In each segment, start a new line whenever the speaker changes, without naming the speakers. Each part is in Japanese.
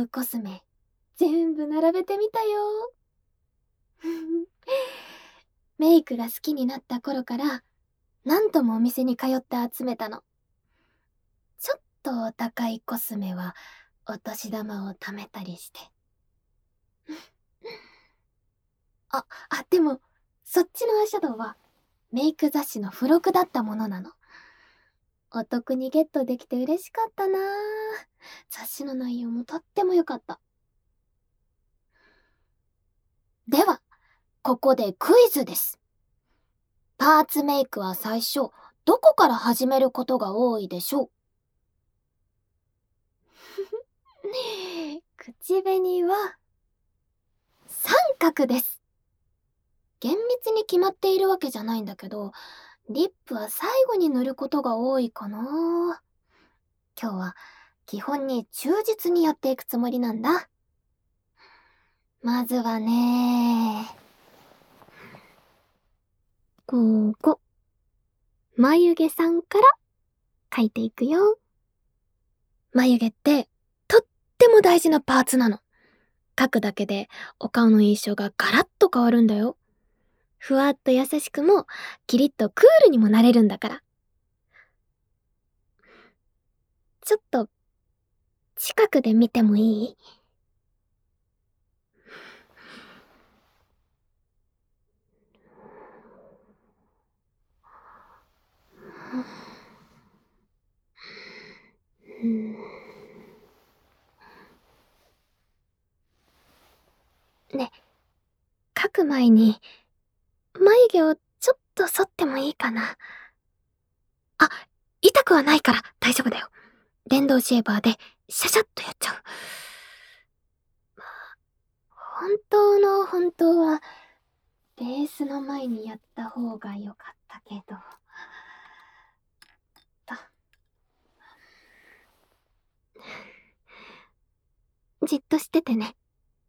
うコスメ全部並べてみたよ。メイクが好きになった頃から何度もお店に通って集めたの。ちょっとお高いコスメはお年玉を貯めたりして。でもそっちのアイシャドウはメイク雑誌の付録だったものなの。お得にゲットできて嬉しかったなぁ。雑誌の内容もとっても良かった。では、ここでクイズです。パーツメイクは最初、どこから始めることが多いでしょう？口紅は、三角です。厳密に決まっているわけじゃないんだけど、リップは最後に塗ることが多いかな。今日は基本に忠実にやっていくつもりなんだ。まずはね、ここ。眉毛さんから描いていくよ。眉毛ってとっても大事なパーツなの。描くだけでお顔の印象がガラッと変わるんだよ。ふわっと優しくも、キリッとクールにもなれるんだから。ちょっと近くで見てもいい？ね、描く前に眉毛をちょっと剃ってもいいかな？痛くはないから大丈夫だよ。電動シェーバーでシャシャッとやっちゃう。本当はベースの前にやった方が良かったけど。じっとしててね。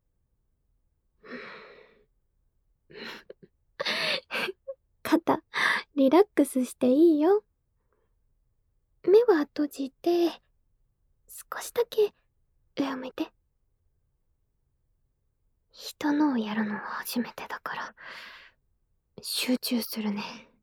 肩、リラックスしていいよ。目は閉じて、少しだけ上を向いて。人のをやるのは初めてだから、集中するね。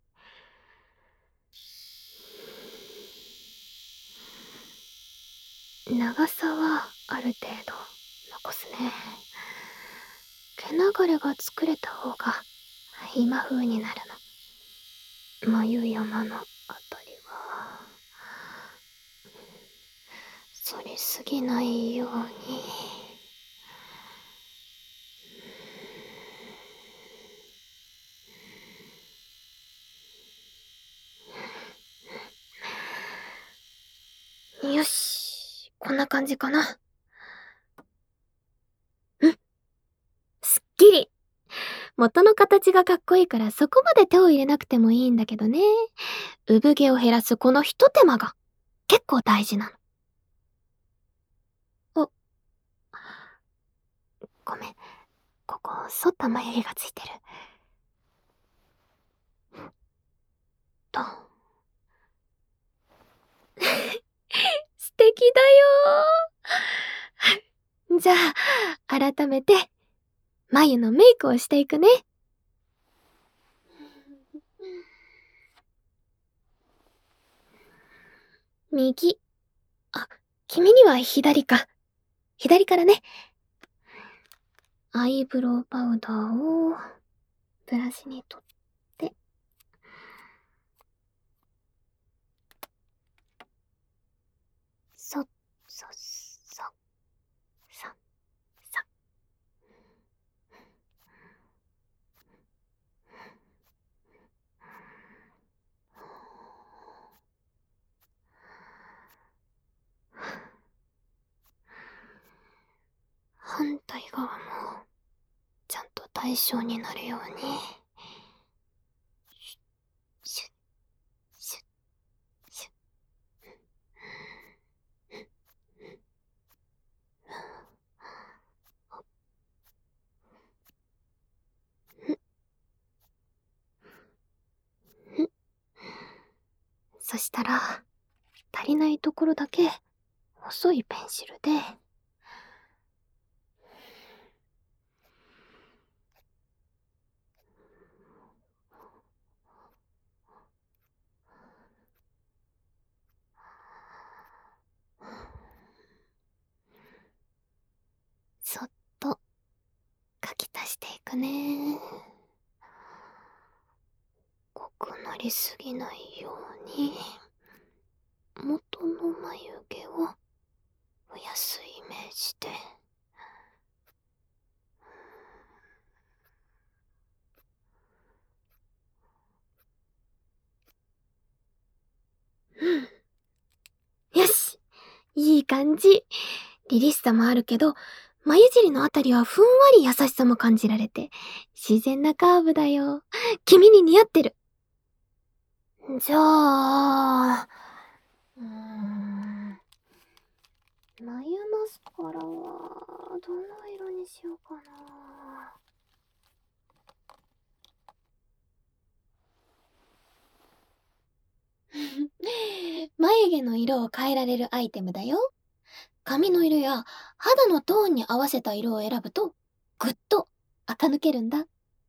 長さはある程度残すね。毛流れが作れた方が今風になるの。眉山のあたりは反りすぎないように。よし、こんな感じかな。すっきり。元の形がかっこいいからそこまで手を入れなくてもいいんだけどね。産毛を減らすこの一手間が結構大事なの。ごめん。ここ、剃った眉毛がついてる。素敵だよー。じゃあ、改めて、眉のメイクをしていくね。右。君には左か。左からね。アイブロウパウダーを、ブラシに取って、そっ、そっ、そっ、そっ、そっ。反対側も、ちゃんと対称になるように。シュッ、シュッ、シュッ。そしたら、足りないところだけ細いペンシルでくね。濃くなりすぎないように、元の眉毛を増やすイメージで。うん。よし、いい感じ。凛々しさもあるけど、眉尻のあたりはふんわり優しさも感じられて、自然なカーブだよ。君に似合ってる。じゃあ、眉マスカラは、どの色にしようかな。眉毛の色を変えられるアイテムだよ。髪の色や肌のトーンに合わせた色を選ぶと、ぐっと垢抜けるんだ。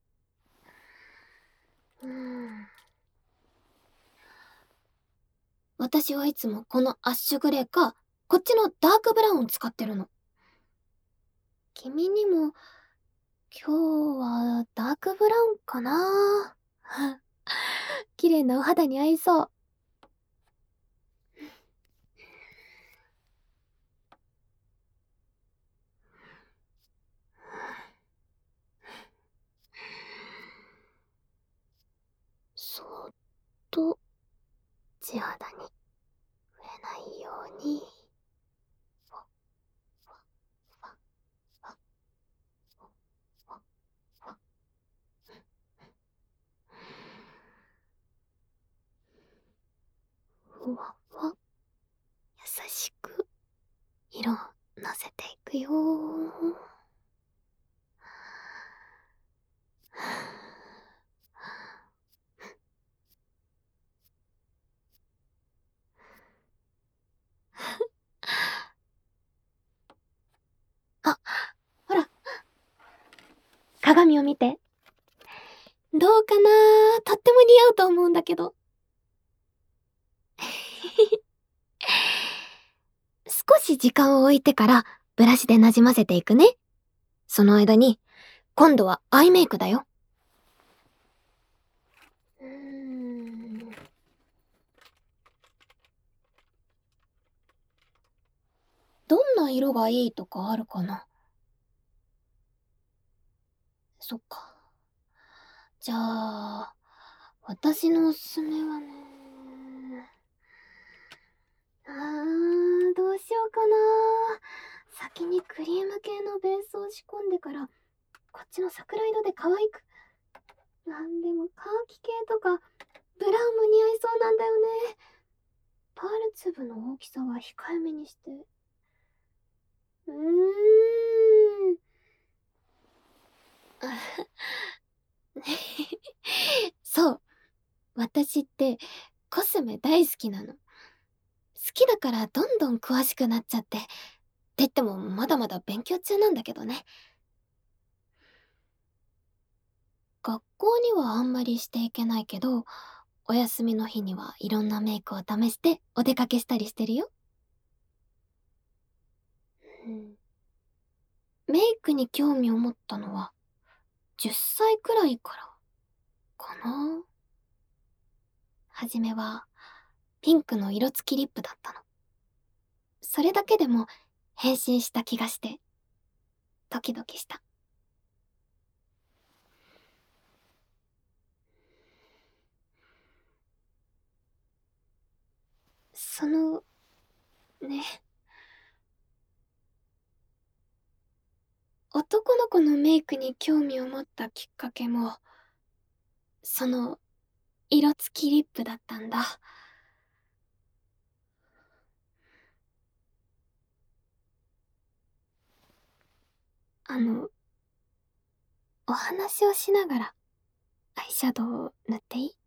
私はいつもこのアッシュグレーか、こっちのダークブラウンを使ってるの。君にも、今日はダークブラウンかな。綺麗なお肌に合いそう。そーっと地肌に触れないように。ふわふわ、優しく色をのせていくよ。あ、ほら、鏡を見て。どうかな。とっても似合うと思うんだけど。少し時間を置いてからブラシでなじませていくね。その間に、今度はアイメイクだよ。どんな色がいいとかあるかな。そっか。じゃあ、私のおすすめはね。どうしようかな。先にクリーム系のベースを仕込んでから、こっちの桜色で可愛く。なんでもカーキ系とか、ブラウンも似合いそうなんだよね。パール粒の大きさは控えめにして。そう。私ってコスメ大好きなの。好きだからどんどん詳しくなっちゃって。って言ってもまだまだ勉強中なんだけどね。学校にはあんまりしていけないけど、お休みの日にはいろんなメイクを試してお出かけしたりしてるよ。メイクに興味を持ったのは10歳くらいからかな。はじめはピンクの色付きリップだったの。それだけでも変身した気がしてドキドキした。そのね、男の子のメイクに興味を持ったきっかけもその色付きリップだったんだ。あの、お話をしながらアイシャドウを塗っていい？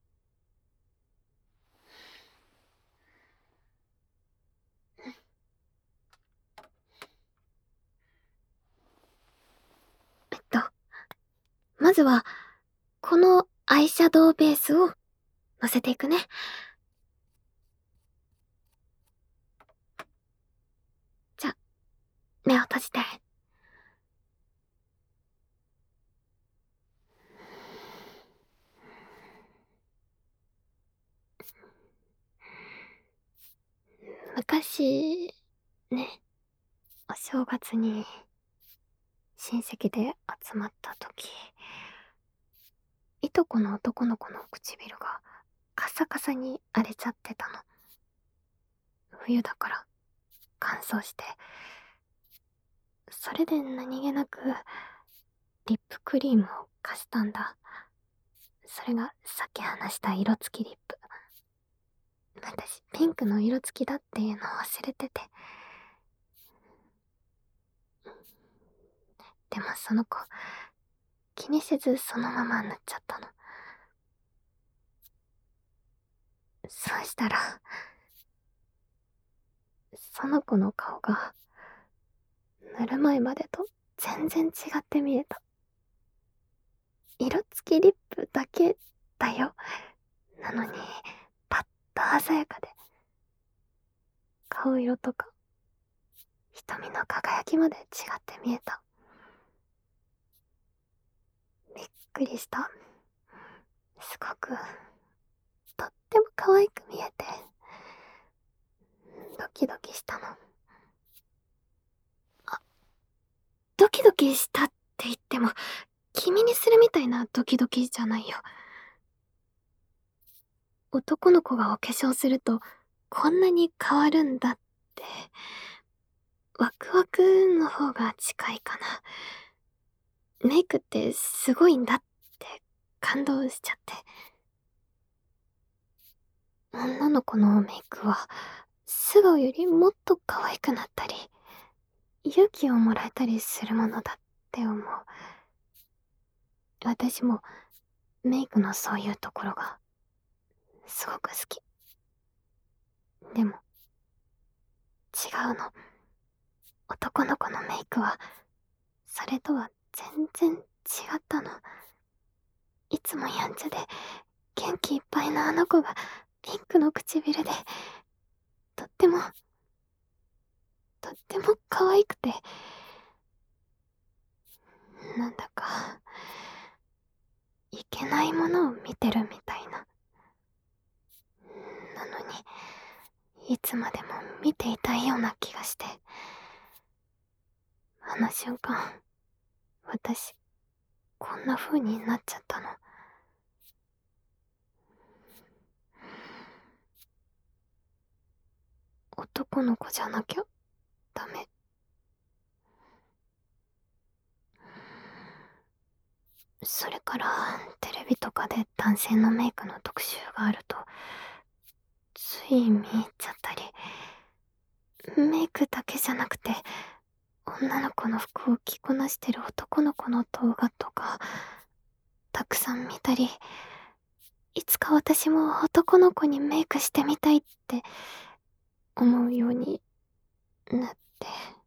まずはこのアイシャドウベースをのせていくね。じゃ、目を閉じて。 昔、ね、お正月に親戚で集まった時、いとこの男の子の唇がカサカサに荒れちゃってたの。冬だから乾燥して、それで何気なくリップクリームを貸したんだ。それがさっき話した色付きリップ。私ピンクの色付きだっていうの忘れてて。でもその子気にせずそのまま塗っちゃったの。そうしたらその子の顔が塗る前までと全然違って見えた。色付きリップだけだよ。なのにパッと鮮やかで、顔色とか瞳の輝きまで違って見えた。びっくりした。すごくとっても可愛く見えてドキドキしたの。ドキドキしたって言っても君にするみたいなドキドキじゃないよ。男の子がお化粧するとこんなに変わるんだって、ワクワクの方が近いかな。メイクってすごいんだって感動しちゃって。女の子のメイクは素顔よりもっと可愛くなったり勇気をもらえたりするものだって思う。私もメイクのそういうところがすごく好き。でも違うの。男の子のメイクはそれとは全然違ったの。いつもやんちゃで元気いっぱいのあの子がピンクの唇でとっても可愛くて、なんだかいけないものを見てるみたいな。なのにいつまでも見ていたいような気がして、あの瞬間私こんな風になっちゃったの。男の子じゃなきゃダメ。それからテレビとかで男性のメイクの特集があるとつい見入っちゃったり、メイクだけじゃなくて女の子の服を着こなしてる男の子の動画とかたくさん見たり、いつか私も男の子にメイクしてみたいって思うようになって。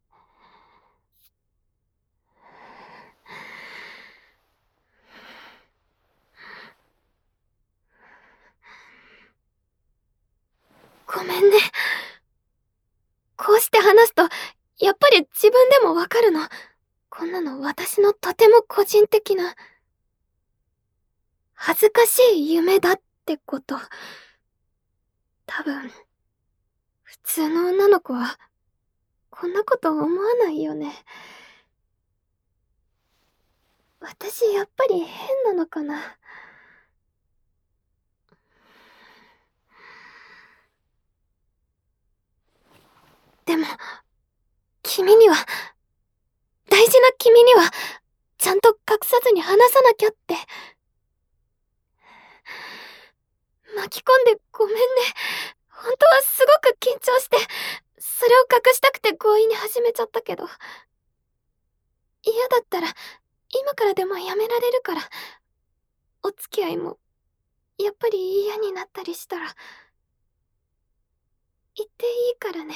ごめんね。こうして話すとやっぱり自分でもわかるの。こんなの私のとても個人的な恥ずかしい夢だってこと。多分普通の女の子はこんなこと思わないよね。私やっぱり変なのかな。でも君には、大事な君にはちゃんと隠さずに話さなきゃって。巻き込んでごめんね。本当はすごく緊張して、それを隠したくて強引に始めちゃったけど、嫌だったら今からでもやめられるから。お付き合いもやっぱり嫌になったりしたら言っていいからね。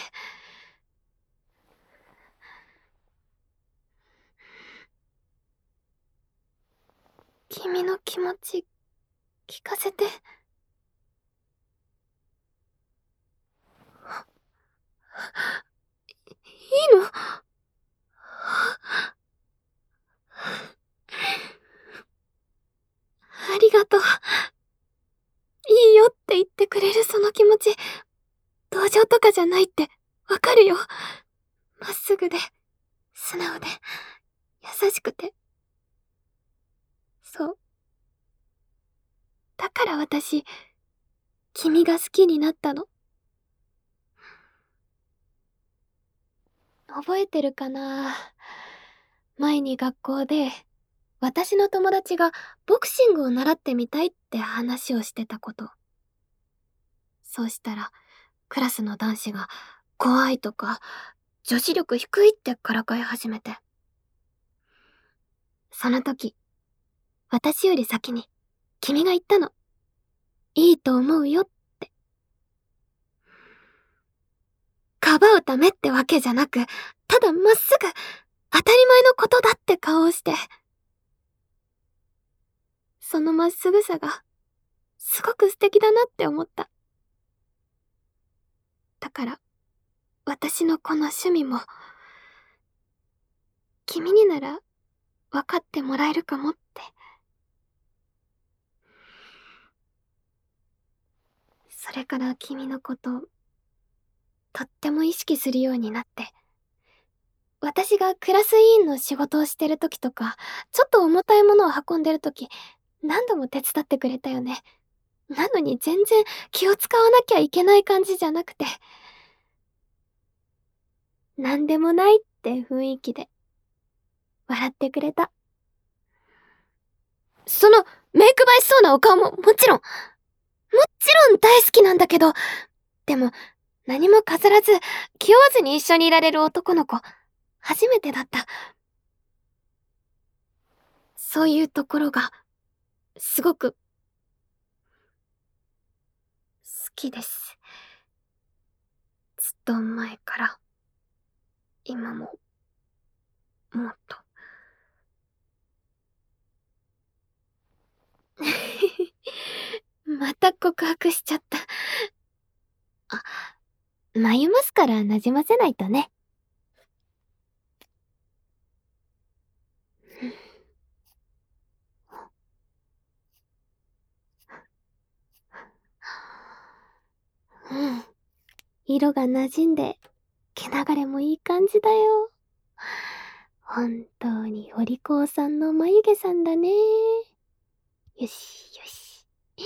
君の気持ち聞かせて。いいの？ありがとう。いいよって言ってくれるその気持ち、同情とかじゃないってそう。だから私、君が好きになったの。覚えてるかな？前に学校で、私の友達がボクシングを習ってみたいって話をしてたこと。そうしたら、クラスの男子が怖いとか、女子力低いってからかい始めて。その時、私より先に、君が言ったの。いいと思うよって。かばうためってわけじゃなく、ただまっすぐ、当たり前のことだって顔をして。そのまっすぐさが、すごく素敵だなって思った。だから、私のこの趣味も、君になら、分かってもらえるかもって。それから君のこと、とっても意識するようになって。私がクラス委員の仕事をしてる時とか、ちょっと重たいものを運んでる時、何度も手伝ってくれたよね。なのに全然気を使わなきゃいけない感じじゃなくて、なんでもないって雰囲気で、笑ってくれた。その、メイク映えしそうなお顔ももちろん大好きなんだけど、でも、何も飾らず、気負わずに一緒にいられる男の子、初めてだった。そういうところが、すごく、好きです。ずっと前から、今も、もっと。また告白しちゃった。あ、眉マスカラ馴染ませないとね。うん。色が馴染んで、毛流れもいい感じだよ。本当にお利口さんの眉毛さんだね。よしよし。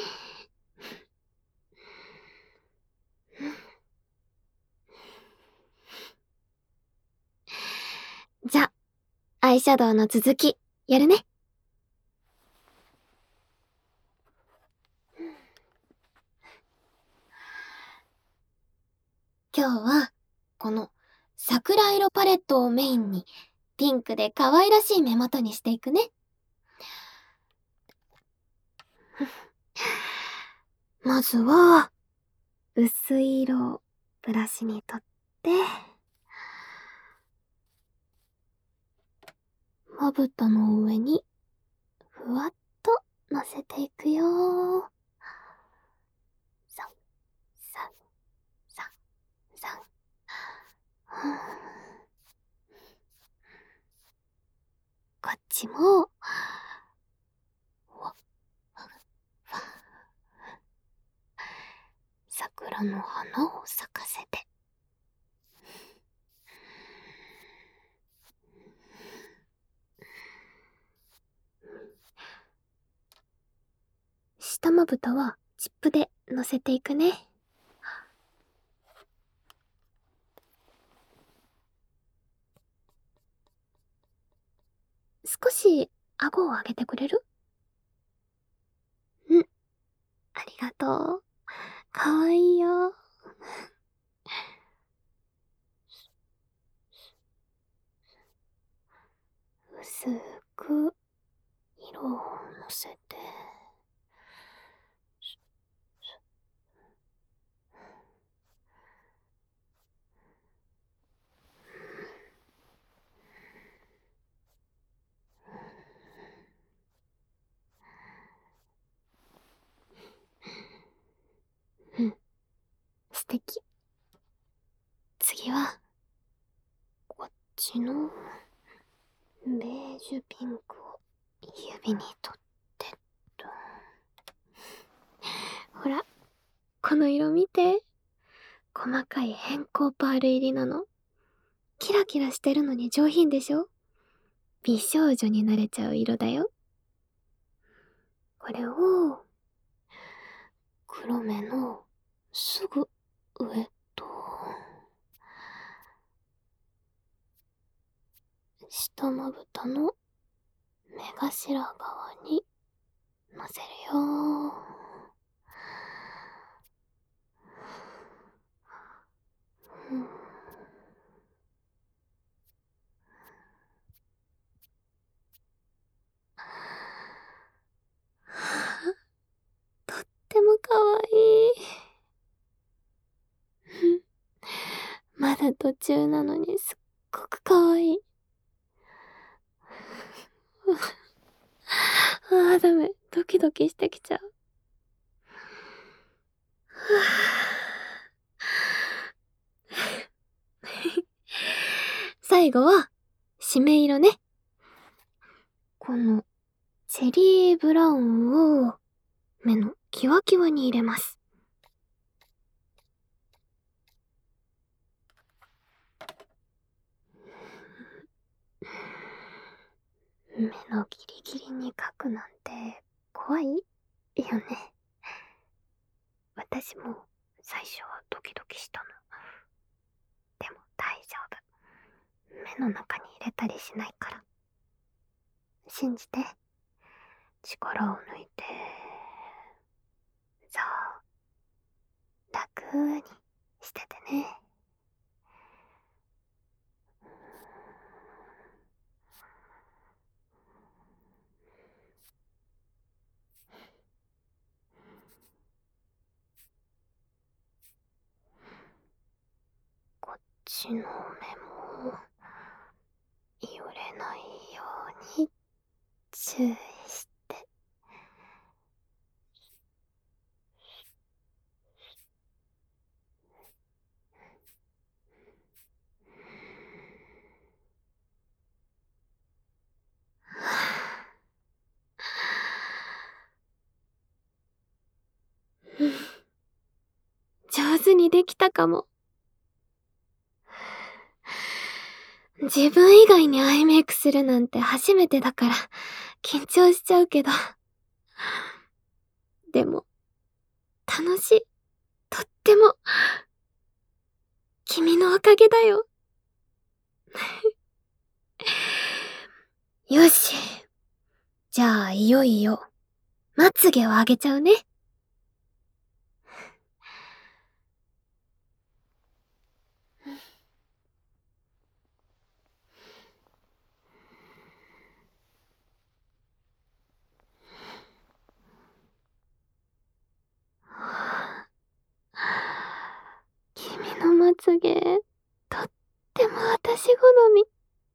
じゃ、アイシャドウの続き、やるね。今日は、この桜色パレットをメインに、ピンクで可愛らしい目元にしていくね。まずは、薄い色をブラシにとって、まぶたの上に、ふわっと乗せていくよー。さん、さん、さん、さん。こっちも、桜の花を咲かせて。下まぶたはチップで乗せていくね。少し顎を上げてくれる？うん。ありがとう。かわいいよ。薄く色をのせて。うん。素敵。次は、こっちのベージュピンクを指に取ってっと。ほら、この色見て。細かい変光パール入りなの。キラキラしてるのに上品でしょ？美少女になれちゃう色だよ。 これを、黒目のすぐ上と、下まぶたの目頭側にのせるよ。うん、とってもかわいい。まだ途中なのにすっごくかわいい。ダメ。ドキドキしてきちゃう。最後は、締め色ね。この、チェリーブラウンを、目のキワキワに入れます。目のギリギリに描くなんて、怖いよね。私も、最初はドキドキしたの。でも大丈夫。目の中に入れたりしないから。信じて。力を抜いて。そう。楽にしててね。こっちの目も、よれないように注意して。上手にできたかも。自分以外にアイメイクするなんて初めてだから緊張しちゃうけど。でも、楽しい。とっても。君のおかげだよ。よし。じゃあいよいよ、まつげをあげちゃうね。君のまつげ、とっても私好み。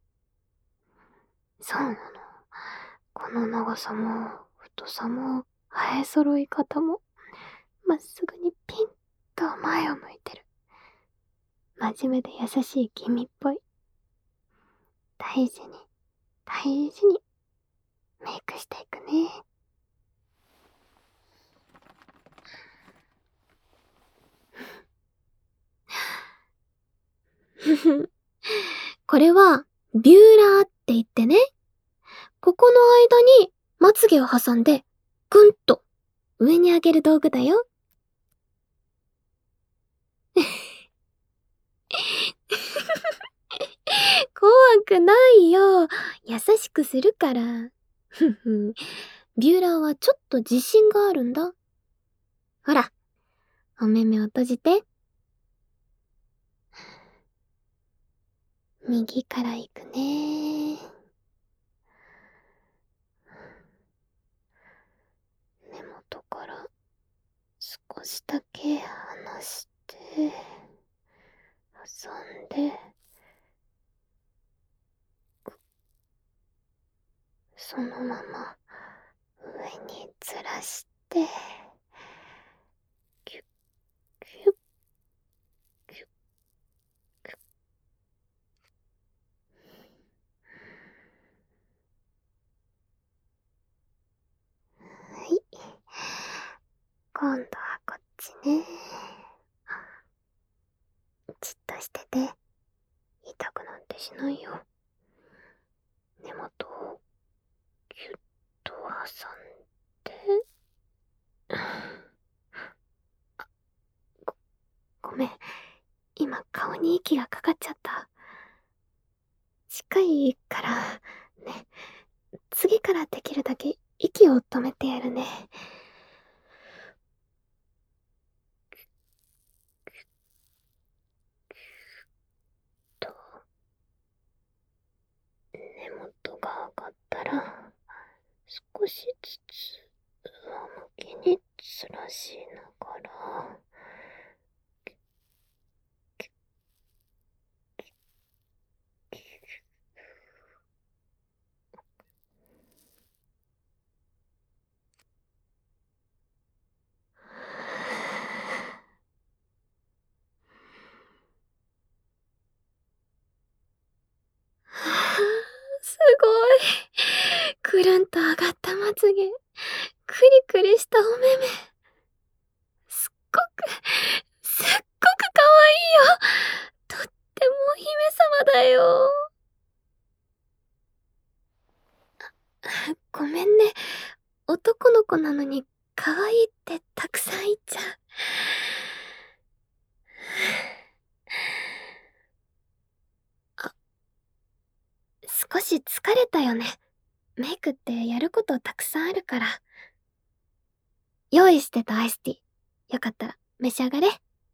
そうなの。この長さも、太さも、生え揃い方も、まっすぐにピンと前を向いてる。真面目で優しい君っぽい。大事に、大事に、メイクしていくね。これは、ビューラーって言ってね、ここの間にまつげを挟んで、ぐんと上に上げる道具だよ。怖くないよ。優しくするから。ビューラーはちょっと自信があるんだ。ほら、お目目を閉じて。右から行くね。根元から少しだけ離して、挟んで、そのまま上にずらして、キュッキュッキュッキュッ。はい。今度はこっちね。じっとしてて。痛くなんてしないよ。根元をキュッと挟んで、 に息がかかっちゃった。近いからね、次からできるだけ息を止めてやるね。と、根元が上がったら、少しずつ上向きにずらしながら、すごい。くるんと上がったまつげ、クリクリしたお目目。すっごく可愛いよ。とってもお姫様だよ。ごめんね。男の子なのに可愛いってたくさん言っちゃう。少し疲れたよね。メイクってやることたくさんあるから。用意してたアイスティー。よかったら召し上がれ。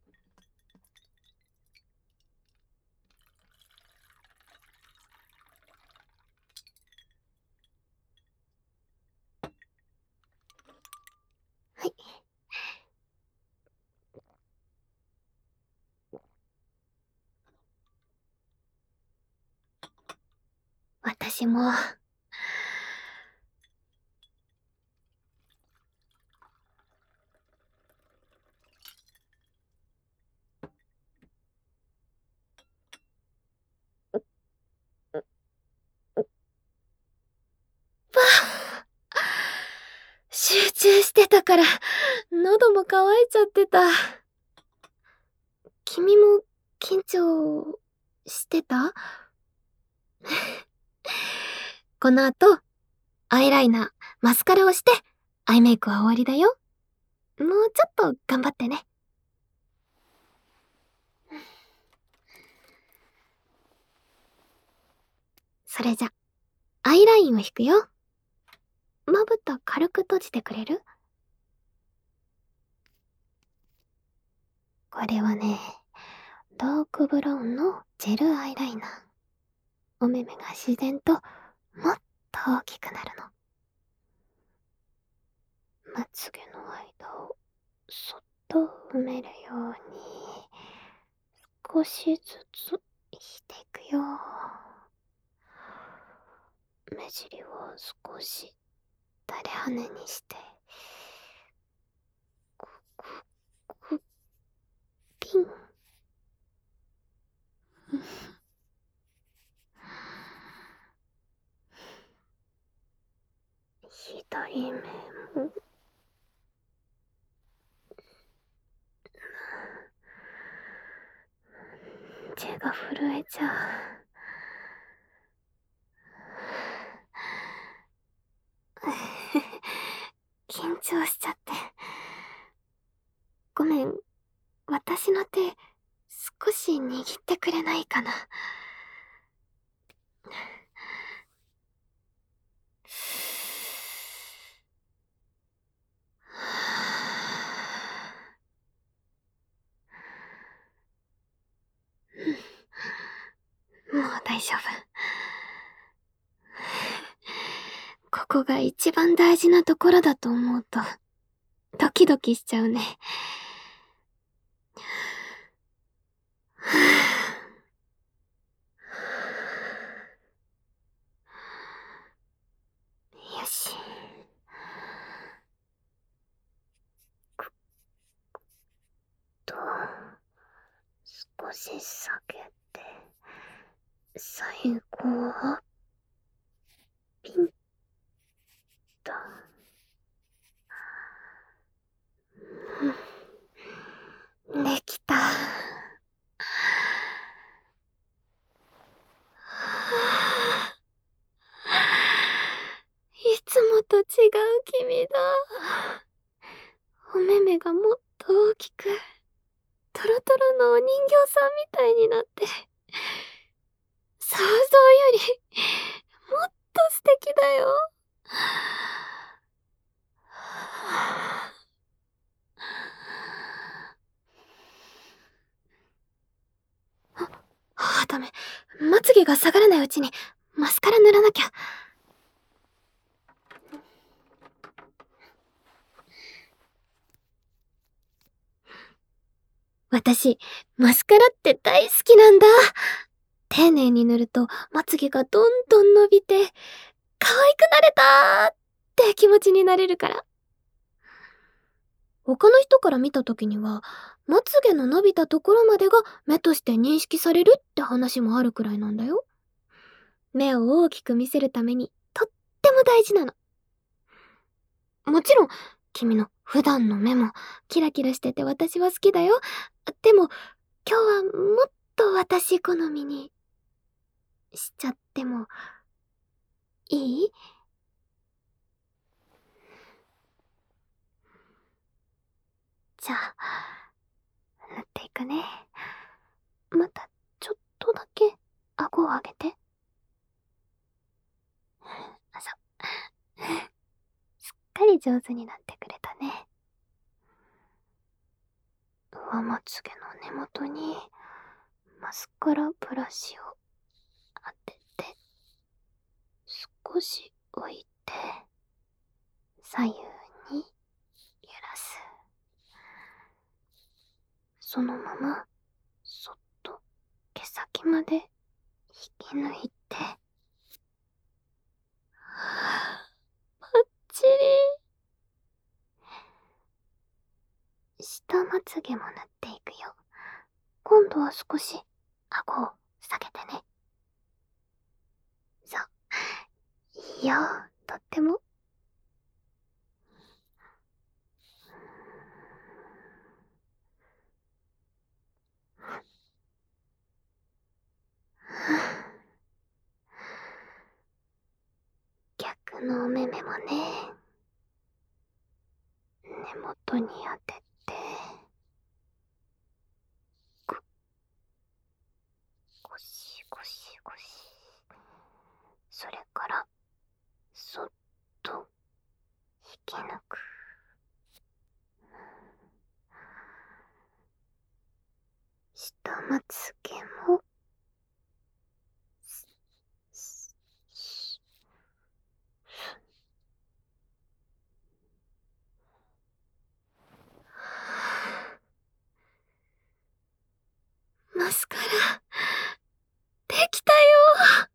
はい。私も。集中してたから、喉も渇いちゃってた。君も緊張してた？この後、アイライナー、マスカラをして、アイメイクは終わりだよ。もうちょっと頑張ってね。それじゃ、アイラインを引くよ。まぶた軽く閉じてくれる？これはね、ダークブラウンのジェルアイライナー。お目目が自然ともっと大きくなるの。まつげの間をそっと埋めるように、少しずつ引いていくよ。目尻を少し垂れ羽にして、クククピン。左目も。手が震えちゃう。緊張しちゃって。ごめん、私の手、少し握ってくれないかな。もう大丈夫。ここが一番大事なところだと思うと、ドキドキしちゃうね。よし。と、少し下げて、最後は、ピンと。できた。いつもと違う君だ。お目目がもっと大きく、 トロトロのお人形さんみたいになって、想像よりもっと素敵だよ。ダメ。まつげが下がらないうちにマスカラ塗らなきゃ。私、マスカラって大好きなんだ。丁寧に塗るとまつげがどんどん伸びて、可愛くなれたーって気持ちになれるから。他の人から見た時には、まつげの伸びたところまでが目として認識されるって話もあるくらいなんだよ。目を大きく見せるためにとっても大事なの。もちろん、君の普段の目もキラキラしてて私は好きだよ。でも、今日はもっと私好みにしちゃってもいい？じゃあ、塗っていくね。また、ちょっとだけ顎を上げて。すっかり上手になってくれたね。上まつげの根元にマスカラブラシを当てて、少し置いて、左右に揺らす。そのままそっと毛先まで引き抜いて、バッチリ。下まつげも塗っていくよ。今度は少し顎を下げてね。そう、いいよ、とっても。逆のお目目もね、根元に当てて、ゴシゴシゴシ。それからそっと引き抜く。下まつげもマスカラできたよ。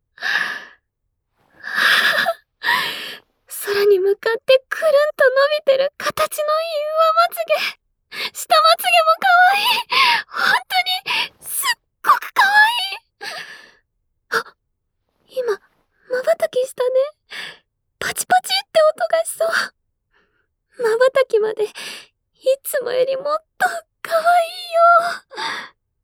空に向かってくるんと伸びてる形のいい上まつげ、下まつげも可愛い。本当にすっごく可愛い。あ、今瞬きしたね。パチパチって音がしそう。瞬きまでいつもよりもっと可愛いよ。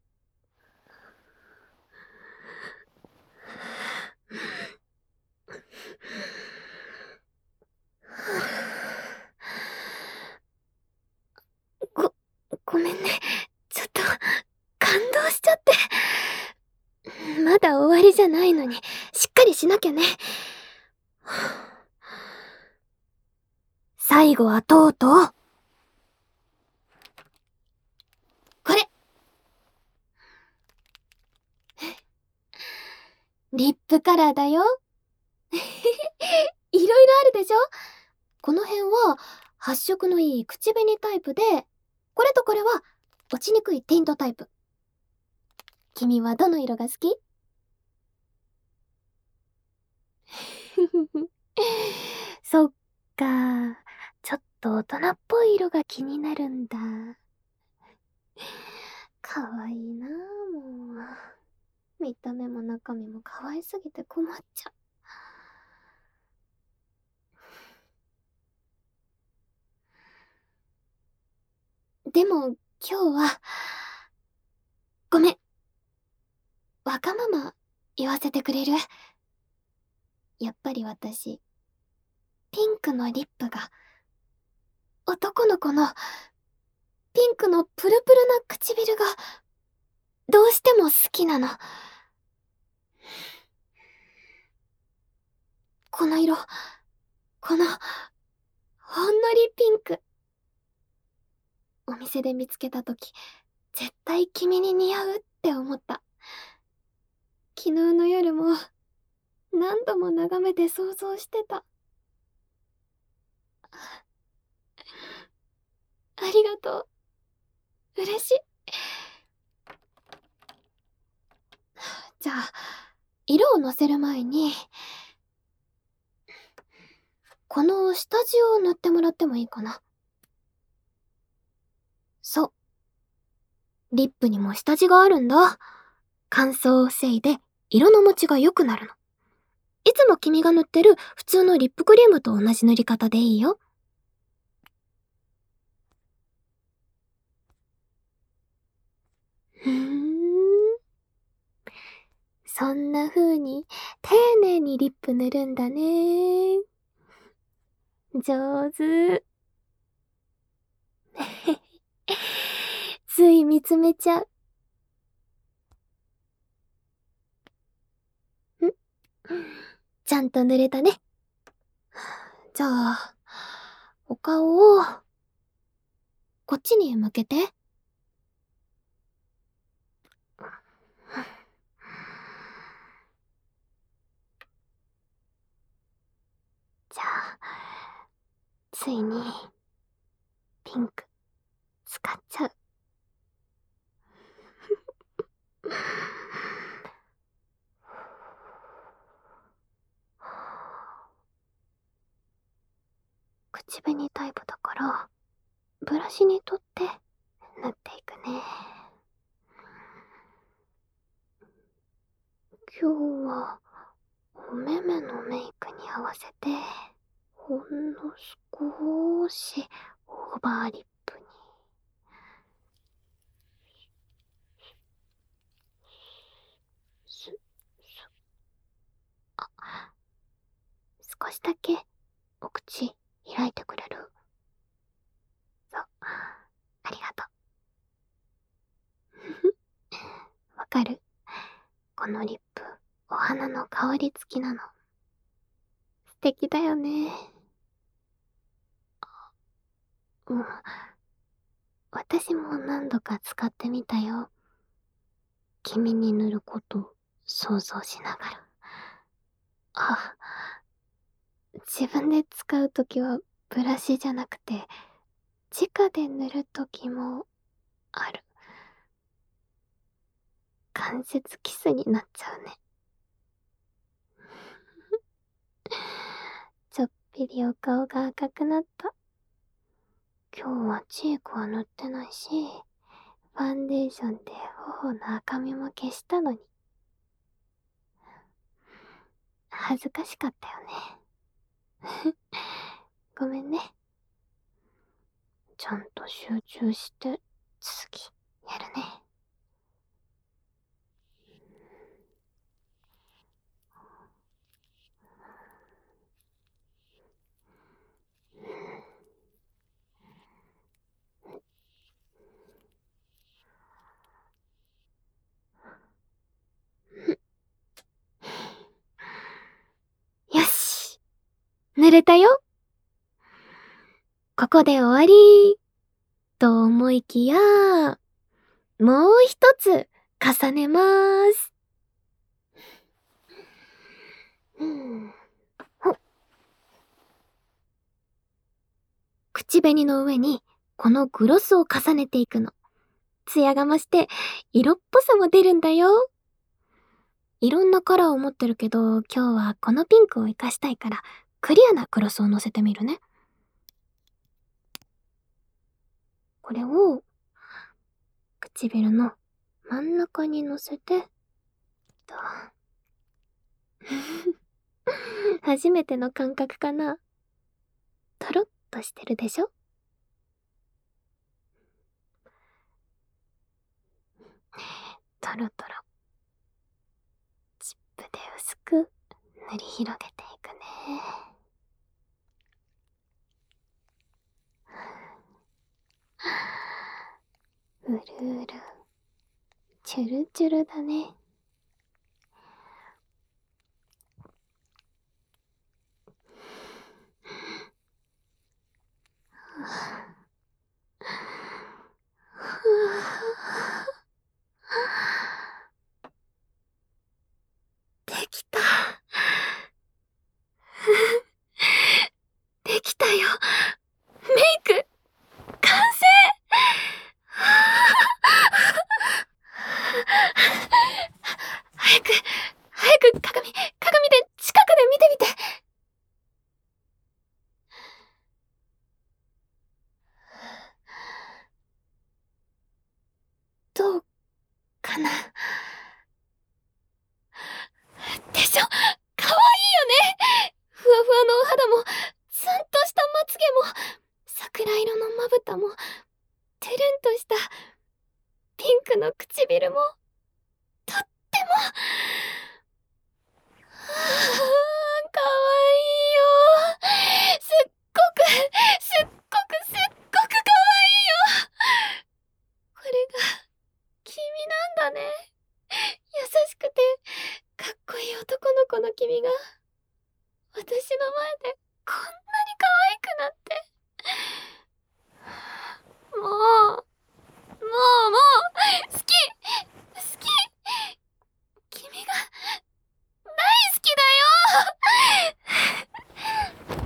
ご、ごめんね。ちょっと感動しちゃって。まだ終わりじゃないのに、しっかりしなきゃね。最後はとうとう、これ。リップカラーだよ。いろいろあるでしょ？この辺は発色のいい口紅タイプで、これとこれは落ちにくいティントタイプ。君はどの色が好き？そっか。ちょっと大人っぽい色が気になるんだ。かわいいなぁ、もう。見た目も中身も可愛すぎて困っちゃう。でも今日は、ごめん。わがまま言わせてくれる？やっぱり私、ピンクのリップが、男の子のピンクのプルプルな唇が、どうしても好きなの。この色、この、ほんのりピンク。お店で見つけたとき、絶対君に似合うって思った。昨日の夜も、何度も眺めて想像してた。ありがとう。嬉しい。じゃあ、色をのせる前に、この下地を塗ってもらってもいいかな。そう。リップにも下地があるんだ。乾燥を防いで色の持ちが良くなるの。いつも君が塗ってる普通のリップクリームと同じ塗り方でいいよ。そんな風に丁寧にリップ塗るんだね。上手。つい見つめちゃう。ちゃんと塗れたね。じゃあ、お顔を、こっちに向けて。じゃあ、ついに、ピンク、使っちゃう。口紅タイプだから、ブラシに取って塗っていくね。今日は、お目目のメイクに合わせて、ほんの少しオーバーリップに。す、す、あ、少しだけお口開いてくれる？そう、ありがとう。わかる？このリップ、お花の香り付きなの。素敵だよね。うん。私も何度か使ってみたよ。君に塗ること想像しながら。あ、自分で使うときはブラシじゃなくて、直で塗るときもある。関節キスになっちゃうね。ちょっぴりお顔が赤くなった。今日はチークは塗ってないし、ファンデーションで頬の赤みも消したのに。恥ずかしかったよね。ごめんね。ちゃんと集中して続きやるね。よし、塗れたよ。ここで終わりと思いきや、もう一つ重ねまーす。口紅の上にこのグロスを重ねていくの。ツヤが増して色っぽさも出るんだよ。いろんなカラーを持ってるけど、今日はこのピンクを活かしたいからクリアなグロスをのせてみるね。これを唇の真ん中にのせてと。初めての感覚かな。トロッとしてるでしょ？トロトロ。チップで薄く塗り広げていくね。 ルル。チュルチュルだね。できた。できたよ。メイク、完成。早く鏡で近くで見てみて。どうかな。でしょ？かわいいよね。ふわふわのお肌も、ツンとしたまつげも、桜色のまぶたも、トゥルンとしたピンクの唇も、とっても、かわいいよ。すっごくかわいいよ。これが、君なんだね。優しくて、かっこいい男の子の君が、私の前でこんなに可愛くなって。もう、好き君が、大好きだよ。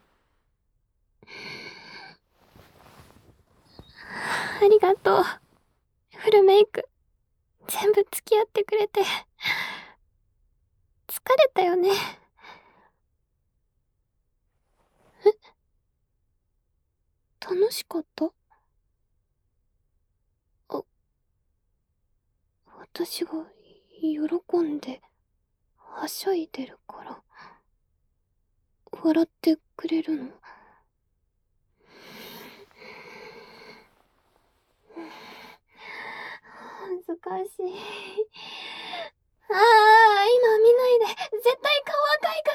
ありがとう。フルメイク、全部付き合ってくれて。疲れたよね。楽しかった？私が喜んではしゃいでるから笑ってくれるの？恥ずかしい。今見ないで。絶対顔赤いから。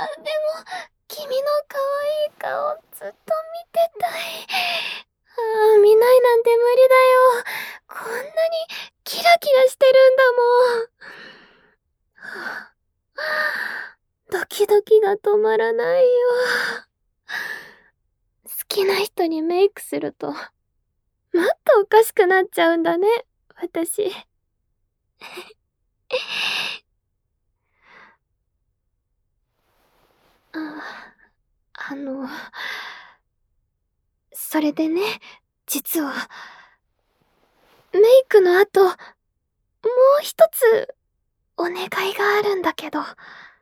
でも、君の可愛い顔ずっと見てたい。見ないなんて無理だよ。こんなにキラキラしてるんだもん。ドキドキが止まらないよ。好きな人にメイクすると、もっとおかしくなっちゃうんだね、私。あの、それでね、実は、メイクの後、もう一つ、お願いがあるんだけど。